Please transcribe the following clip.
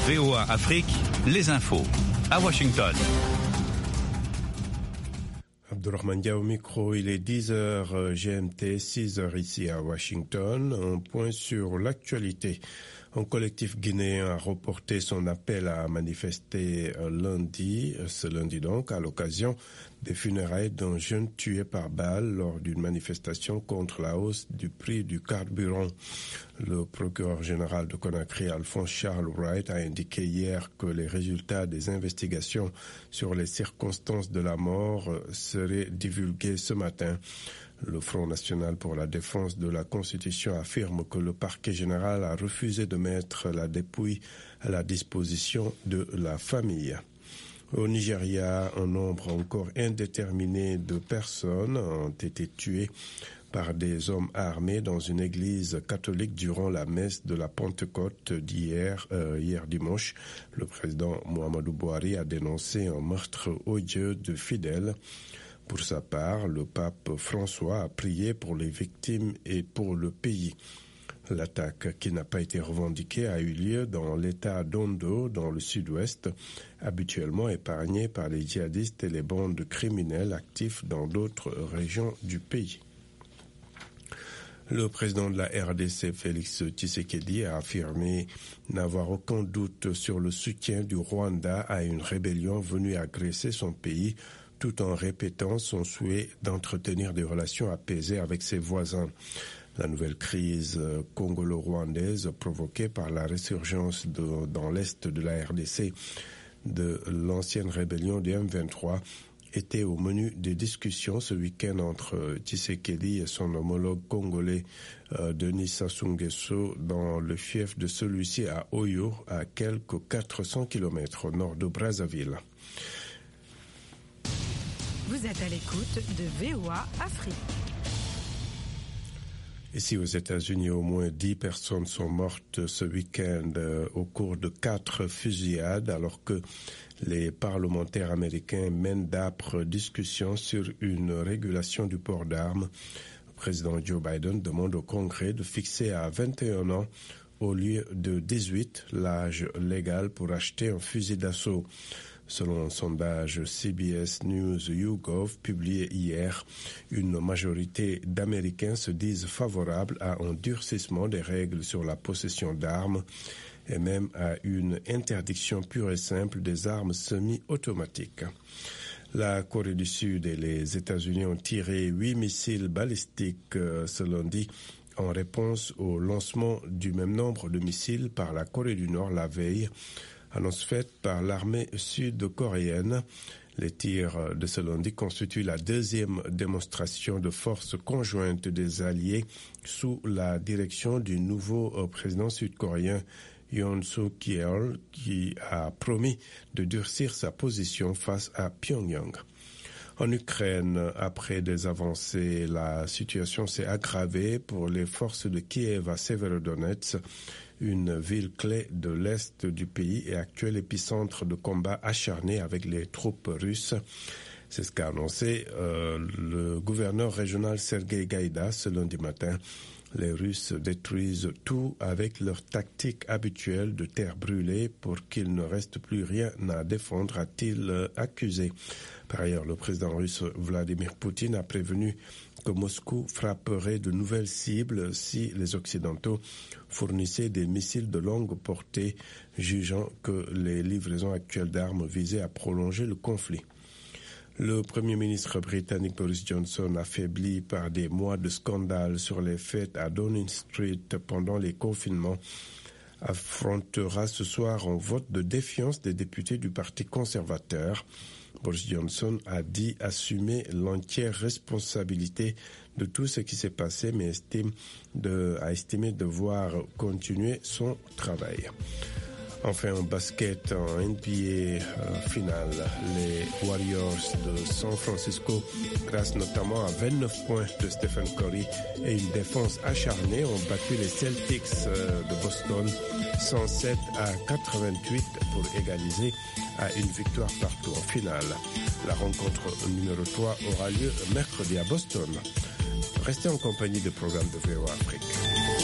VOA Afrique, les infos. À Washington. Abdurrahman Dia au micro, il est 10h GMT, 6h ici à Washington. Un point sur l'actualité. Un collectif guinéen a reporté son appel à manifester ce lundi donc, à l'occasion des funérailles d'un jeune tué par balle lors d'une manifestation contre la hausse du prix du carburant. Le procureur général de Conakry, Alphonse Charles Wright, a indiqué hier que les résultats des investigations sur les circonstances de la mort seraient divulgués ce matin. Le Front national pour la défense de la Constitution affirme que le parquet général a refusé de mettre la dépouille à la disposition de la famille. Au Nigeria, un nombre encore indéterminé de personnes ont été tuées par des hommes armés dans une église catholique durant la messe de la Pentecôte hier dimanche. Le président Muhammadu Buhari a dénoncé un meurtre odieux de fidèles. Pour sa part, le pape François a prié pour les victimes et pour le pays. L'attaque, qui n'a pas été revendiquée, a eu lieu dans l'état d'Ondo, dans le sud-ouest, habituellement épargné par les djihadistes et les bandes criminelles actifs dans d'autres régions du pays. Le président de la RDC, Félix Tshisekedi, a affirmé n'avoir aucun doute sur le soutien du Rwanda à une rébellion venue agresser son pays, tout en répétant son souhait d'entretenir des relations apaisées avec ses voisins. La nouvelle crise congolo-rwandaise provoquée par la résurgence dans l'est de la RDC de l'ancienne rébellion du M23 était au menu des discussions ce week-end entre Tshisekedi et son homologue congolais Denis Sassou Nguesso dans le fief de celui-ci à Oyo, à quelques 400 km au nord de Brazzaville. Vous êtes à l'écoute de VOA Afrique. Ici aux États-Unis, au moins 10 personnes sont mortes ce week-end au cours de 4 fusillades, alors que les parlementaires américains mènent d'âpres discussions sur une régulation du port d'armes. Le président Joe Biden demande au Congrès de fixer à 21 ans au lieu de 18 l'âge légal pour acheter un fusil d'assaut. Selon un sondage CBS News YouGov publié hier, une majorité d'Américains se disent favorables à un durcissement des règles sur la possession d'armes et même à une interdiction pure et simple des armes semi-automatiques. La Corée du Sud et les États-Unis ont tiré 8 missiles balistiques ce lundi en réponse au lancement du même nombre de missiles par la Corée du Nord la veille, annonce faite par l'armée sud-coréenne. Les tirs de ce lundi constituent la deuxième démonstration de force conjointe des alliés sous la direction du nouveau président sud-coréen Yoon Suk-yeol, qui a promis de durcir sa position face à Pyongyang. En Ukraine, après des avancées, la situation s'est aggravée pour les forces de Kiev à Severodonetsk, une ville clé de l'est du pays et actuel épicentre de combats acharnés avec les troupes russes. C'est ce qu'a annoncé le gouverneur régional Sergei Gaïda ce lundi matin. Les Russes détruisent tout avec leur tactique habituelle de terre brûlée pour qu'il ne reste plus rien à défendre, a-t-il accusé. Par ailleurs, le président russe Vladimir Poutine a prévenu que Moscou frapperait de nouvelles cibles si les Occidentaux fournissaient des missiles de longue portée, jugeant que les livraisons actuelles d'armes visaient à prolonger le conflit. Le Premier ministre britannique Boris Johnson, affaibli par des mois de scandales sur les fêtes à Downing Street pendant les confinements, affrontera ce soir un vote de défiance des députés du Parti conservateur. Boris Johnson a dit assumer l'entière responsabilité de tout ce qui s'est passé, mais a estimé devoir continuer son travail. Enfin, en basket, en NBA finale, les Warriors de San Francisco, grâce notamment à 29 points de Stephen Curry et une défense acharnée, ont battu les Celtics de Boston 107 à 88 pour égaliser à une victoire partout en finale. La rencontre numéro 3 aura lieu mercredi à Boston. Restez en compagnie du programme de VOA Afrique.